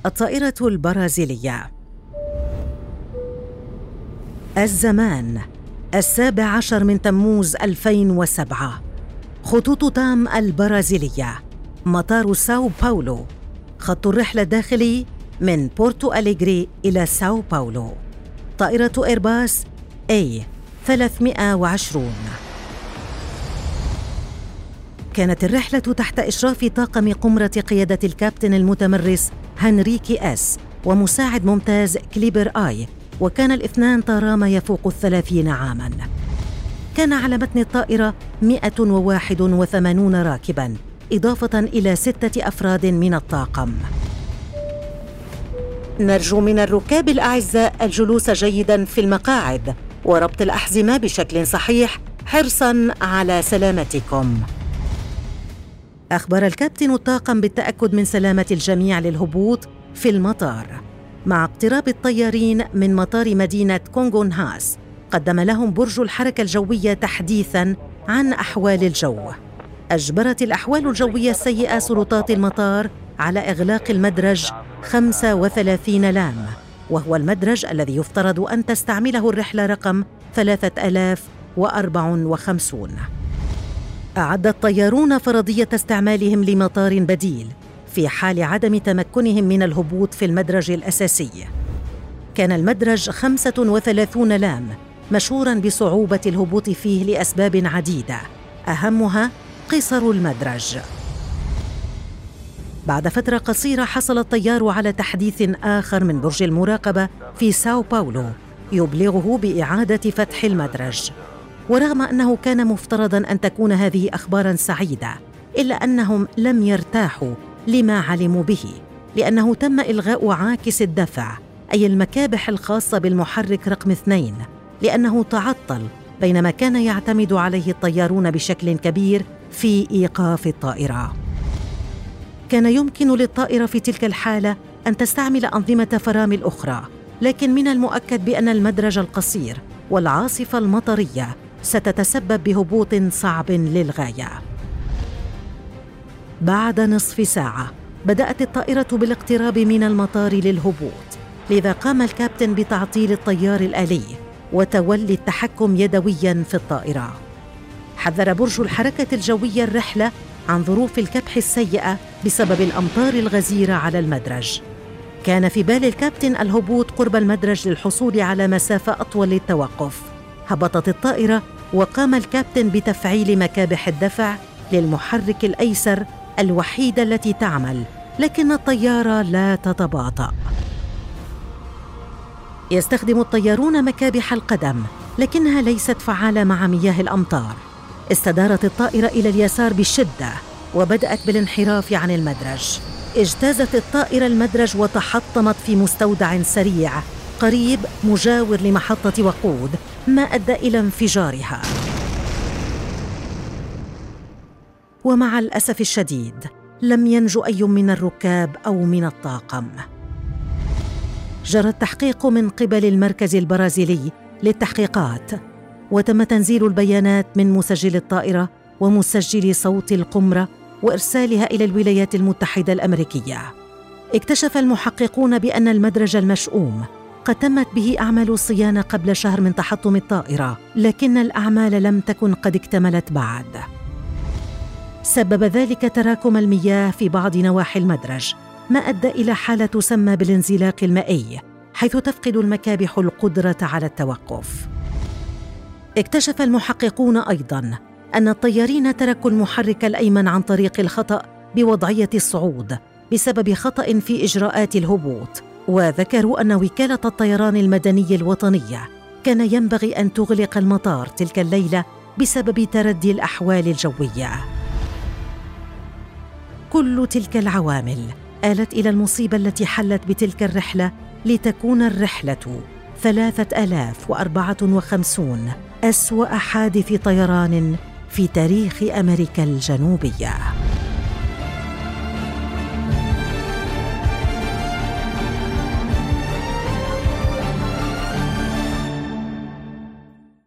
الطائرة البرازيلية. الزمان 17 من تموز 2007. خطوط تام البرازيلية، مطار ساو باولو. خط الرحلة الداخلي من بورتو أليغري إلى ساو باولو. طائرة إيرباص A320. كانت الرحلة تحت إشراف طاقم قمرة قيادة الكابتن المتمرس هنريكي إس ومساعد ممتاز كليبر آي، وكان الاثنان طارا ما يفوق 30 عاماً. كان على متن الطائرة 181 راكباً، إضافة إلى 6 أفراد من الطاقم. نرجو من الركاب الأعزاء الجلوس جيداً في المقاعد وربط الأحزمة بشكل صحيح حرصاً على سلامتكم. أخبر الكابتن الطاقم بالتأكد من سلامة الجميع للهبوط في المطار. مع اقتراب الطيارين من مطار مدينة كونغونهاس، قدم لهم برج الحركة الجوية تحديثاً عن أحوال الجو. أجبرت الأحوال الجوية السيئة سلطات المطار على إغلاق المدرج 35 لام، وهو المدرج الذي يفترض أن تستعمله الرحلة رقم 3054. أعد الطيارون فرضية استعمالهم لمطار بديل في حال عدم تمكنهم من الهبوط في المدرج الأساسي. كان المدرج 35 لام مشهوراً بصعوبة الهبوط فيه لأسباب عديدة، أهمها قصر المدرج. بعد فترة قصيرة حصل الطيار على تحديث آخر من برج المراقبة في ساو باولو يبلغه بإعادة فتح المدرج. ورغم أنه كان مفترضاً أن تكون هذه أخباراً سعيدة، إلا أنهم لم يرتاحوا لما علموا به، لأنه تم إلغاء عاكس الدفع، أي المكابح الخاصة بالمحرك رقم 2، لأنه تعطل بينما كان يعتمد عليه الطيارون بشكل كبير في إيقاف الطائرة. كان يمكن للطائرة في تلك الحالة أن تستعمل أنظمة فرامل أخرى، لكن من المؤكد بأن المدرج القصير والعاصفة المطرية ستتسبب بهبوط صعب للغاية. بعد نصف ساعة بدأت الطائرة بالاقتراب من المطار للهبوط، لذا قام الكابتن بتعطيل الطيار الآلي وتولي التحكم يدوياً في الطائرة. حذر برج الحركة الجوية الرحلة عن ظروف الكبح السيئة بسبب الأمطار الغزيرة على المدرج. كان في بال الكابتن الهبوط قرب المدرج للحصول على مسافة أطول للتوقف. هبطت الطائرة وقام الكابتن بتفعيل مكابح الدفع للمحرك الأيسر الوحيدة التي تعمل، لكن الطيارة لا تتباطأ. يستخدم الطيارون مكابح القدم، لكنها ليست فعالة مع مياه الأمطار. استدارت الطائرة إلى اليسار بشدة وبدأت بالانحراف عن المدرج. اجتازت الطائرة المدرج وتحطمت في مستودع سريع قريب مجاور لمحطة وقود، ما أدى إلى انفجارها. ومع الأسف الشديد لم ينجو أي من الركاب أو من الطاقم. جرى التحقيق من قبل المركز البرازيلي للتحقيقات، وتم تنزيل البيانات من مسجل الطائرة ومسجل صوت القمرة وإرسالها إلى الولايات المتحدة الأمريكية. اكتشف المحققون بأن المدرج المشؤوم قد تمت به أعمال الصيانة قبل شهر من تحطم الطائرة، لكن الأعمال لم تكن قد اكتملت بعد. سبب ذلك تراكم المياه في بعض نواحي المدرج، ما أدى إلى حالة تسمى بالانزلاق المائي، حيث تفقد المكابح القدرة على التوقف. اكتشف المحققون أيضاً أن الطيارين تركوا المحرك الأيمن عن طريق الخطأ بوضعية الصعود بسبب خطأ في إجراءات الهبوط، وذكروا أن وكالة الطيران المدني الوطنية كان ينبغي أن تغلق المطار تلك الليلة بسبب تردي الأحوال الجوية. كل تلك العوامل آلت إلى المصيبة التي حلت بتلك الرحلة لتكون الرحلة 3054 أسوأ حادث طيران في تاريخ أمريكا الجنوبية.